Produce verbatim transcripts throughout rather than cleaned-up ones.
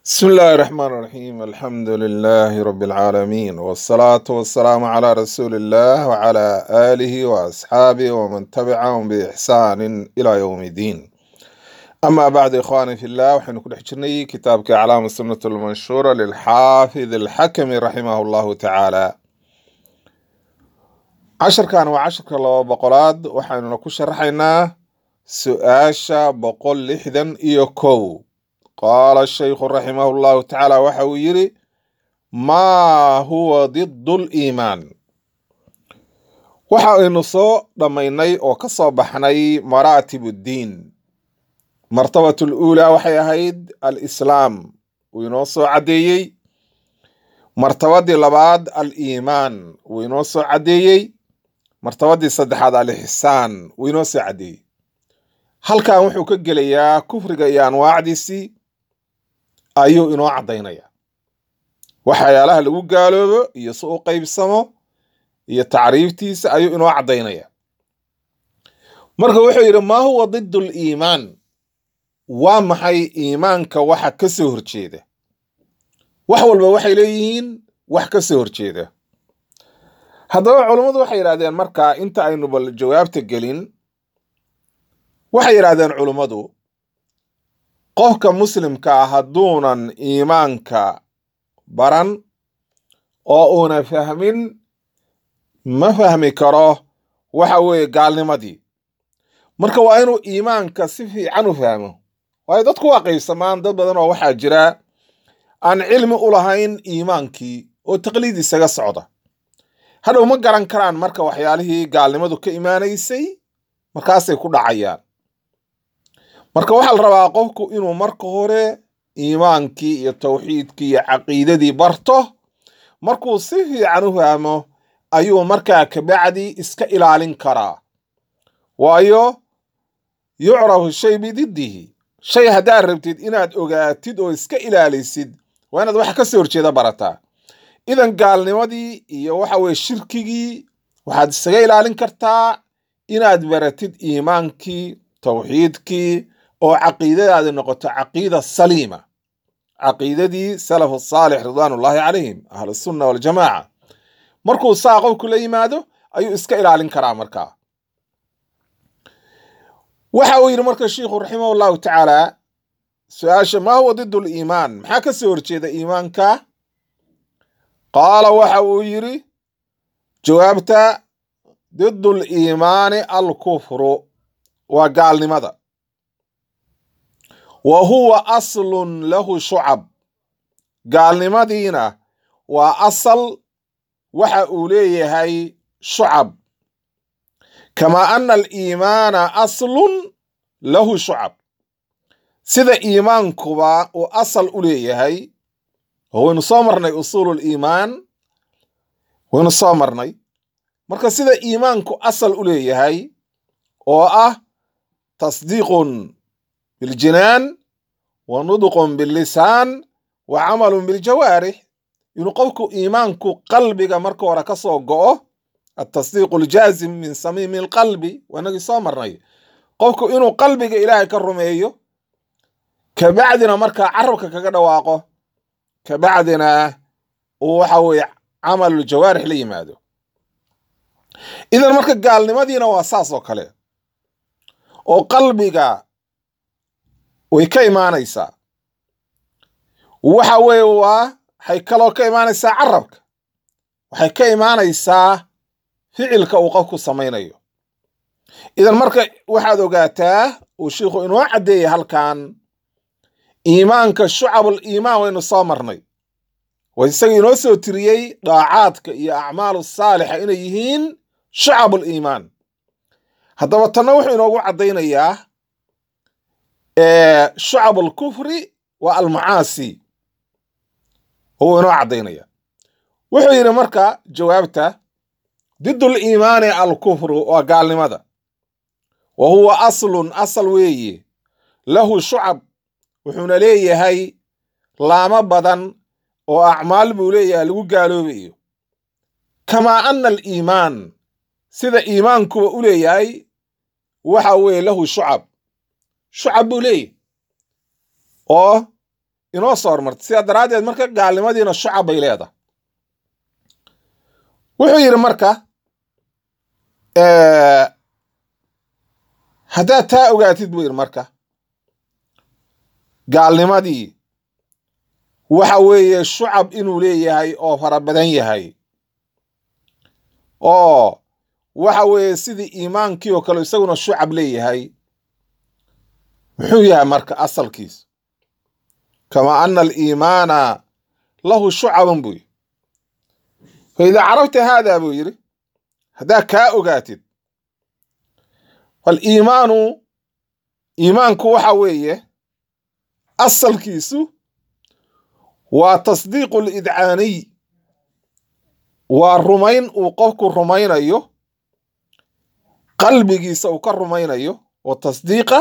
بسم الله الرحمن الرحيم الحمد لله رب العالمين والصلاة والسلام على رسول الله وعلى آله وأصحابه ومن تبعهم بإحسان إلى يوم الدين. أما بعد إخواني في الله وحين كل حجرني كتابك أعلام السنة المنشورة للحافظ الحكم رحمه الله تعالى. عشر كان وعشر كلا بقولاد وحين نكون شرحنا سؤاشا بقول لحدا إيوكو. قال الشيخ رحمه الله تعالى وحويري ما هو ضد الإيمان waxa aynu soo dhamaynay oo ka soo baxnay maraatib الدين martabatu الأولى waxay ahayd al-islaam uu inoo soo cadeeyay martabadii labaad al-iimaan uu inoo soo cadeeyay martabadii saddexaad al-ihsaan uu inoo soo cadeeyay halkan wuxuu ka gelayaa kufriga iyo anwaacdiisii ayuu inoo cadaynaya waxyaalaha lagu gaaloobo iyo si u qaybsamo iyo tacriiftiisa ayuu inoo cadaynaya marka wuxuu yidhi maa huwa ضد الإيمان waa maxay iimaanka waxa ka soo horjeeda wax walba waxay leeyihiin wax ka soo horjeeda haddaba culummadu waxay yidhahdeen marka inta aynu bal jawaabta gelin waxay yidhahdeen culummadu qofka muslimka ah hadduunan iimaanka baran oo uuna fahmin ma fahmi karo waxa weeye gaalnimadii marka waa inuu iimaanka si fiican u fahmo waayo dadku waa qaybsamaan dad badan oo waxaa jira aan cilmi u lahayn iimaankii oo taqliid isaga socda hadhow ma garan karaan marka waxyaalihii gaalnimadu ka imaanaysay markaasay ku dhacayaan marka waxaa la rabaa qofku inuu marka hore iimaankii iyo tawxiidkii iyo caqiidadii barto markuu si fiican u fahmo ayuu markaa kabacdi iska ilaalin karaa waayo yucrafu shay bididdihi shay haddaad rabtid inaad ogaatid oo iska ilaalisid waa inaad wax ka soo horjeeda barataa idan gaalnimadii iyo waxa weye shirkigii waxaad isaga ilaalin kartaa inaad baratid iimaankii tawxiidkii oo caqiidadaadi noqoto caqiida saliima caqiidadii salafu saalix ridwaanullaahi calayhim ahlusunna waljamaaca markuu saa qofku la yimaado ayuu iska ilaalin karaa markaa waxa uu yidhi marka shiikhu raximah allahu tacaala su-aasha maa huwa ضد الإيمان maxaa ka soo horjeeda iimaanka qaala waxa uu yidhi jawaabta ضد الإيmaani alkufru waa gaalnimada wa huwa aslun lahu shucab gaalnimadiina waa asal waxa uu leeyahay shucab kamaa ana aliimaana aslun lahu shucab sida iimaankuba uu asal u leeyahay waynu soo marnay usuulu liimaan waynu soo marnay marka sida iimaanku asal u leeyahay oo ah tasdiiqun biljinaan wa nudqun billisaan wa camalun biljawaarix inuu qofku iimaanku qalbiga marka hore ka soo go'o atasdiiqu aljaazim min samiimi alqalbi waanagii soo marnay qofku inuu qalbiga ilaahay ka rumeeyo kabacdina markaa carabka kaga dhawaaqo kabacdina uu waxa weeye camaluljawaarix la yimaado idan marka gaalnimadiina waa saas oo kale oo qalbiga way ka imaanaysaa waxa weeye waa waxay kaloo ka imaanaysaa carabka waxay ka imaanaysaa ficilka uu qofku samaynayo idan marka waxaad ogaataa uu shiikhu inoo caddeeyay halkan iimaanka shucabul iimaan waynu soo marnay waa isaga inoo soo tiriyey daacaadka iyo acmaalu saalixa inay yihiin shucabul iimaan haddaba tanna wuxuu inoogu caddaynayaa shucabul kufri waa almacaasi oo inoo caddaynaya wuxuu yidhi marka jawaabta ضد الإيmaani alkufru waa gaalnimada wa huwa aslun asal weeye lahu shucab wuxuuna leeyahay laamo badan oo acmaal buu leeyahay lagu gaaloobayo kamaa ana aliimaan sida iimaankuba u leeyahay waxa weeye lahu shucab shucab buu leeyahay oo inoo soo hormartay sidaa daraaddeed marka gaalnimadiina shucab bay leedahay. wuxuu yidhi marka haddaad taa ogaatid buu yidhi marka gaalnimadii waxa weeye shucab inuu leeyahay oo fara badan yahay, oo waxa weeye sidii iimaankii oo kale isaguna shucab leeyahay. muxuu yahay marka asalkiis? kama ana aliimaana lahu shucaban buu yidhi. faidaa carabta haadaa buu yidhi haddaa kaa ogaatid, faliimaanu iimaanku waxa weeye asalkiisu waa tasdiiqu lidcaaniy, waa rumayn uu qofku rumaynayo, qalbigiisa uu ka rumaynayo, oo tasdiiqa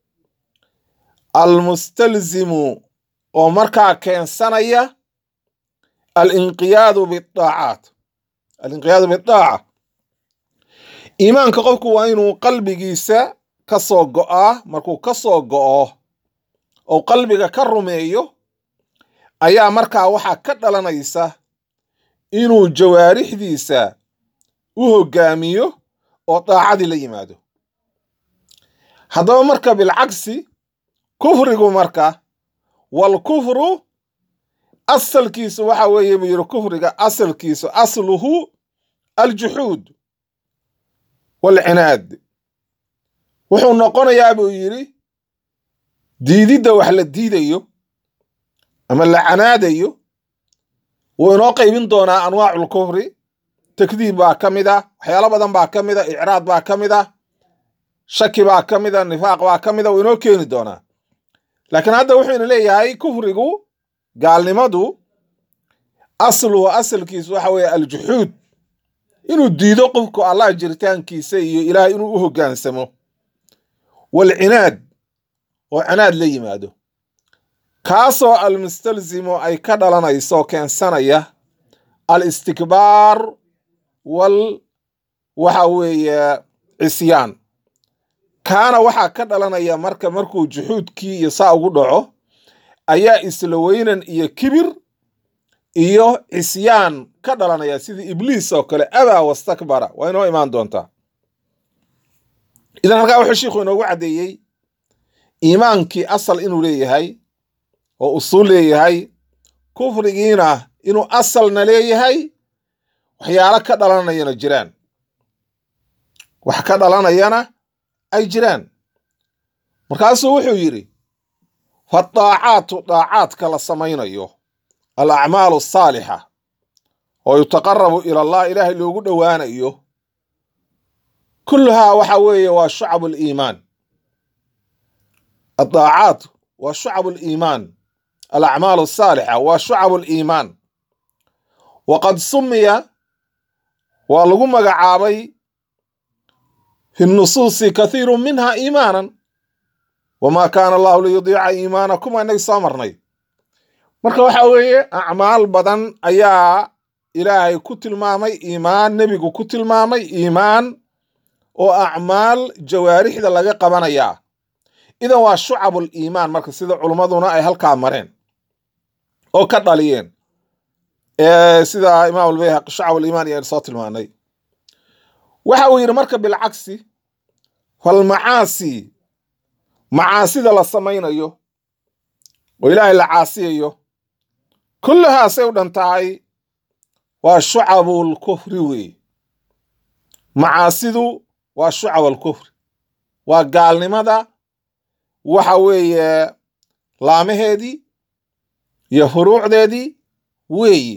almustalzimu oo markaa keensanaya alinqiyaadu bidaacaat alinqiyaadu bidaaca. iimaanka qofku waa inuu qalbigiisa ka soo go'aa. markuu ka soo go'o oo qalbiga ka rumeeyo ayaa markaa waxaa ka dhalanaysa inuu jawaarixdiisa u hoggaamiyo oo daacadii la yimaado. haddaba marka bilcagsi kufrigu marka walkufru asalkiisu waxa weeye buu yidhi kufriga asalkiisu asluhu aljuxuud walcinaad. wuxuu noqonayaa buu yidhi diididda wax la diidayo ama la canaadayo. wuu inoo qaybin doonaa anwaacul kufri. takdiib baa ka mid ah, waxyaalo badan baa ka mid ah, icraad baa ka mid ah, shaki baa ka mid ah, nifaaq baa ka mid ah. wuu inoo keeni doonaa. laakiin hadda wuxuuna leeyahay kufrigu gaalnimadu asluhu asalkiisu waxa weeye aljuxuud, inuu diido qofku allah jiritaankiisa iyo ilaahay inuu u hoggaansamo, walcinaad oo canaad la yimaado, kaasoo almustalzimu ay ka dhalanayso keensanaya alistikbaar wal waxa weeye cisyaan. kaana waxaa ka dhalanaya marka markuu juxuudkii iyo saa ugu dhaco ayaa isla weynan iyo kibir iyo cisyaan ka dhalanaya sidii ibliis oo kale, abaa wastakbara. waa inoo imaan doontaa. idan halkaa wuxuu shiikhu inoogu caddeeyey iimaankii asal inuu leeyahay oo usuul leeyahay, kufrigiina inuu asalna leeyahay, waxyaalo ka dhalanayana jiraan, wax ka dhalanayana ay jiraan. markaasuu wuxuu yidhi fadaacaatu daacaadka la samaynayo alacmaalu asaalixa oo yutaqarabu ila allah ilaahay loogu dhowaanayo, kulluhaa waxa weeye waa shucabu liimaan. addaacaat waa shucabu liimaan, alacmaalu asaalixa waa shucabu liimaan. waqad sumiya waa lagu magacaabay fi nusuusi kathiiru minha iimaanan wamaa kaana allahu liyudiica iimaanakum. waa inagi soo marnay. marka waxa weeye acmaal badan ayaa ilaahay ku tilmaamay iimaan, nebigu ku tilmaamay iimaan, oo acmaal jawaarixda laga qabanayaa. idan waa shucabul iimaan marka sida culummaduna ay halkaa mareen oo ka dhaliyeen, sida imaam albayhaqi shucabul iimaan iyo soo tilmaanay. waxa uu yidhi marka bilcagsi falmacaasi macaasida la samaynayo oo ilaahay la caasiyayo, kulluhaasay u dhan tahay waa shucabul kufri weeye. macaasidu waa shucabul kufri, waa gaalnimada waxa weeye laamaheedii iyo furuucdeedii weeye,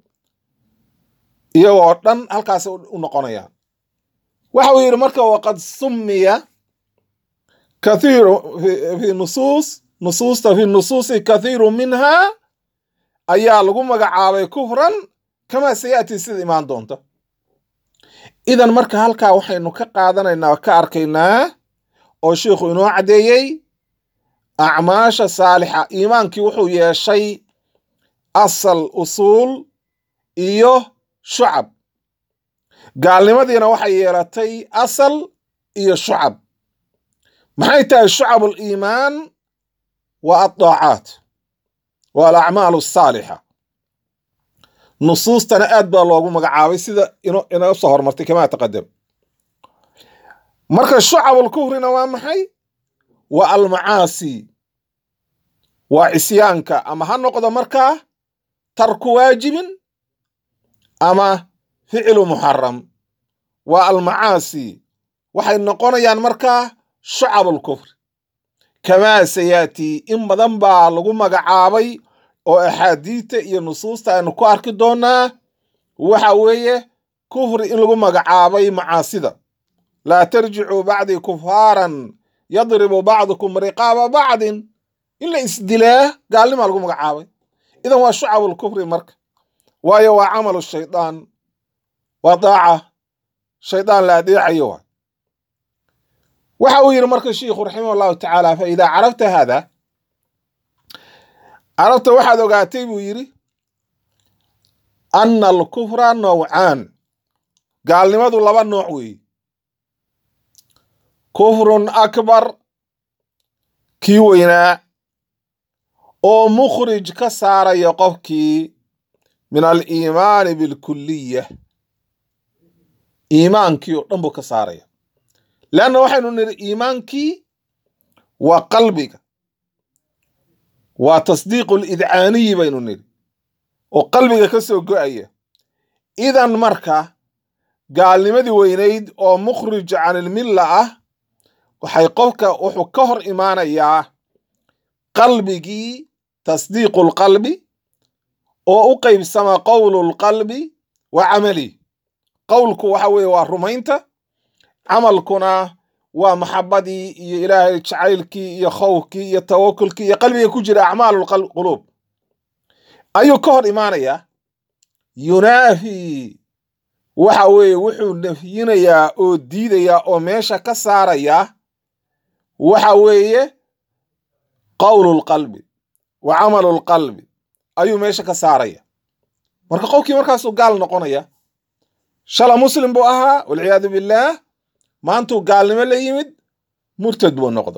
iyagoo dhan halkaasay u noqonayaan. waxa uu yidhi marka waqad sumiya kathiiru fi nusuus nusuusta fi nusuusi kathiiru minha ayaa lagu magacaabay kufran kamaa sayaati sida imaan doonta. idan marka halkaa waxaynu ka qaadanaynaa oo ka arkaynaa oo sheikhu inoo caddeeyey acmaasha saalixa. iimaankii wuxuu yeeshay asal, usuul iyo shucab. gaalnimadiina waxay yeelatay asal iyo shucab. maxay tahay shucabul iimaan? waa addaacaat waa alacmaalu asaalixa. nusuustana aad baa loogu magacaabay sida inaga soo hormartay kamaa taqadam. marka shucabulkufrina waa maxay? waa almacaasi, waa cisyaanka, ama ha noqdo markaa tarku waajibin ama ficlu muxaram. waa almacaasi, waxay noqonayaan markaa shucabulkufri. kamaa sayaati, in badan baa lagu magacaabay oo axaadiidta iyo nusuusta aynu ku arki doonaa. waxa weeye kufri in lagu magacaabay macaasida. laa tarjicuu bacdii kufaaran yadribu bacdukum riqaaba bacdin, in la isdilaa gaalnimaa lagu magacaabay. idan waa shucabulkufri marka, waayo waa camalu shaydaan, waa daaca shaydaan la adeecayo. waxa uu yidhi marka shiikhu raximah allahu tacaala, fa idaa carafta haada, carabta waxaad ogaatay buu yidhi ana alkufra nowcaan, gaalnimadu laba nooc weeye. kufrun akbar, kii weynaa oo mukhrij ka saaraya qofkii min aliimaani bilkuliya, iimaankii oo dhan buu ka saaraya. leanna waxaynu nidhi iimaankii waa qalbiga, waa tasdiiqu lidcaaniyi baynu nidhi, oo qalbiga ka soo go'aya. idan marka gaalnimadii weynayd oo mukhrij can ilmilla ah, waxay qofka wuxuu ka hor imaanayaa qalbigii, tasdiiqu lqalbi oo u qaybsama qowlu lqalbi wa camali. qowlku waxa weeye waa rumaynta, camalkuna waa maxabadii iyo ilaahay jacaylkii iyo khawfkii iyo tawakulkii iyo qalbiga ku jira acmaalu quluub ayuu ka hor imaanayaa. yunaafi waxa weeye wuxuu nafyinayaa oo diidayaa oo meesha ka saarayaa waxa weeye qowlu lqalbi wa camalu lqalbi ayuu meesha ka saaraya. marka qofkii markaasuu gaal noqonaya. shala muslim buu ahaa walciyaadu billaah, maantuu gaalnimo la yimid, murtad buu noqda.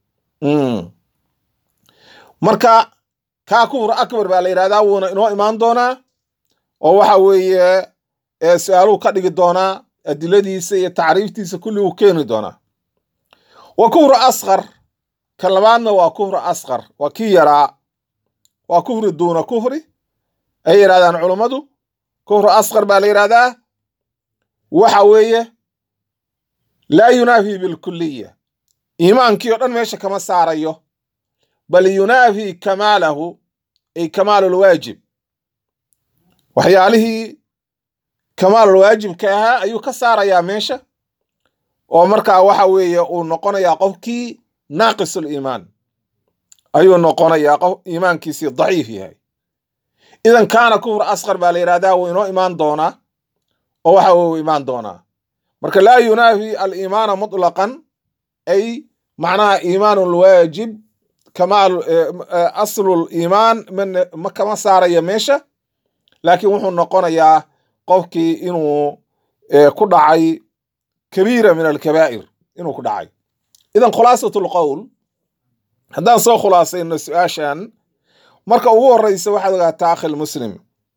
marka kaa kufr akbar baa la yidhahdaa, wuuna inoo imaan doonaa oo waxa weeye su-aaluu ka dhigi doonaa, adiladiisa iyo tacriiftiisa kulli uu keeni doonaa. wa kufru asqar, ka labaadna waa kufru asqar, waa kii yaraa, waa kufri duuna kufri ay yidhahdaan culummadu. kufru asqar baa la yidhahdaa, waxa weeye laa yunaafi bilkuliya, iimaankii oo dhan meesha kama saarayo, bal yunaafi kamaalahu, ay kamaalulwaajib, waxyaalihii kamaalulwaajibka ahaa ayuu ka saarayaa meesha, oo markaa waxa weeye uu noqonayaa qofkii naaqisul iimaan ayuu noqonayaa, qof iimaankiisii daciif yahay. idan kaana kufr asqar baa la yidhahdaa, wuu inoo imaan doonaa oo waxa uu imaan doonaa. marka laa yunaafi aliimaana mutlaqan, ay macnaha iimaanu lwaajib, kamaal aslu liimaan ma kama saaraya meesha, laakiin wuxuu noqonayaa qofkii inuu ku dhacay kabiira min alkabaa'ir, inuu ku dhacay. idan khulaasatu lqowl, haddaan soo khulaasayno su-aashan, marka ugu horeysa waxaad ogaataa akhil muslim,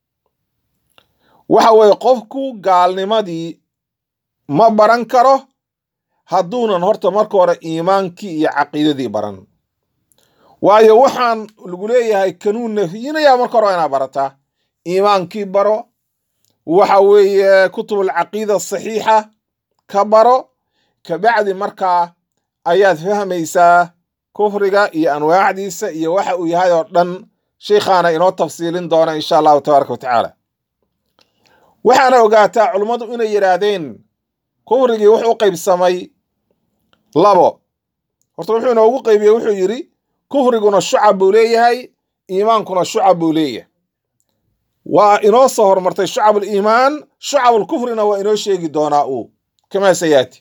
waxa weeye qofku gaalnimadii ma baran karo hadduunan horta marka hore iimaankii iyo caqiidadii baran. waayo waxaan lagu leeyahay kanuu nafyinayaa marka hore inaad barataa, iimaankii baro, waxa weeye kutubul caqiida saxiixa ka baro, kabacdi markaa ayaad fahmaysaa kufriga iyo anwaacdiisa iyo waxa uu yahay oo dhan. sheikhaana inoo tafsiilin doona insha allahu tabaaraka wa tacaala. waxaana ogaataa culummadu inay yidhaahdeen kufrigii wuxuu u qaybsamay labo. horta wuxuu inoogu qaybiyey, wuxuu yidhi kufriguna shucab buu leeyahay, iimaankuna shucab buu leeyahay. waa inoo soo hormartay shucab liimaan, shucab lkufrina waa inoo sheegi doonaa uu kamaa sayaati.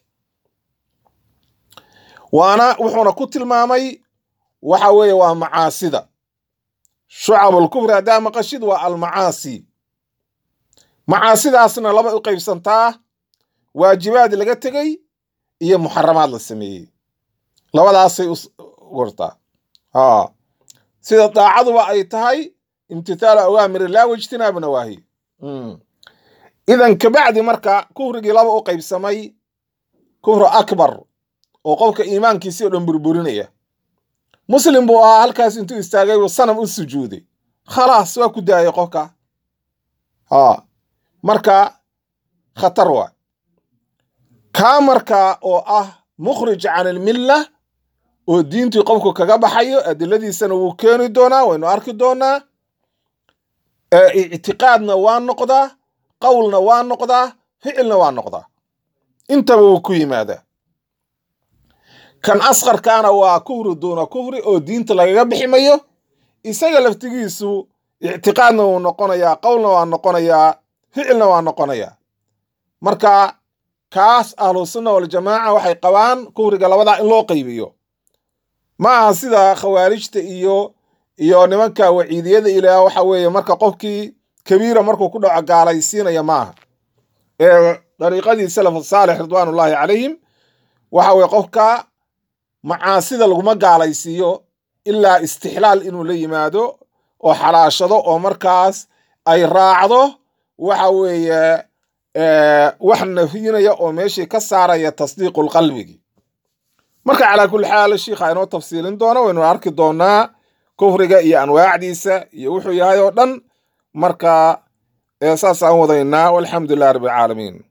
waana wuxuuna ku tilmaamay waxa weeye waa macaasida. shucab lkufri haddaa maqashid waa almacaasi. macaasidaasna laba u qaybsantaa, waajibaad laga tegey iyo muxaramaad la sameeyey, labadaasay u gortaa. sida daacaduba ay tahay imtithaalu awaamir illah wajtinaabu nawaahi. idan kabacdi marka kufrigii laba u qaybsamay kufru akbar oo qofka iimaankiisii oo dhan burburinaya. muslim buu ahaa, halkaas intuu istaagay uu sanam u sujuuday, khalaas waa ku daayay qofka. haa marka khatar waa kaa marka oo ah mukhrij can ilmilla oo diintii qofku kaga baxayo, adiladiisana wuu keeni doonaa, waynu arki doonaa. ictiqaadna waa noqdaa, qowlna waa noqdaa, ficilna waa noqdaa, intaba wuu ku yimaadaa. kan asqarkaana waa kufri duuna kufri oo diinta lagaga bixi mayo, isaga laftigiisu ictiqaadna wuu noqonayaa, qowlna waa noqonayaa, ficilna waa noqonayaa. marka kaas ahlusunna waljamaaca waxay qabaan kufriga labadaa in loo qaybiyo, ma aha sida khawaarijta iyo iyo nimanka waciidiyada ilaah waxa weeye marka qofkii kabiira markuu ku dhaco gaalaysiinaya maaha. ee dariiqadii salaf saalix ridwaanullaahi calayhim waxa weye qofka macaasida laguma gaalaysiiyo ilaa istixlaal inuu la yimaado oo xalaashado oo markaas ay raacdo waxa weeye wax nafyinaya oo meeshii ka saaraya tasdiiqul qalbigi. marka calaa kulli xaal shiikha inoo tafsiilin doona, waynu arki doonaa kufriga iyo anwaacdiisa iyo wuxuu yahay oo dhan. marka saas aan wadaynaa, walxamdu lillahi rabbil caalamiin.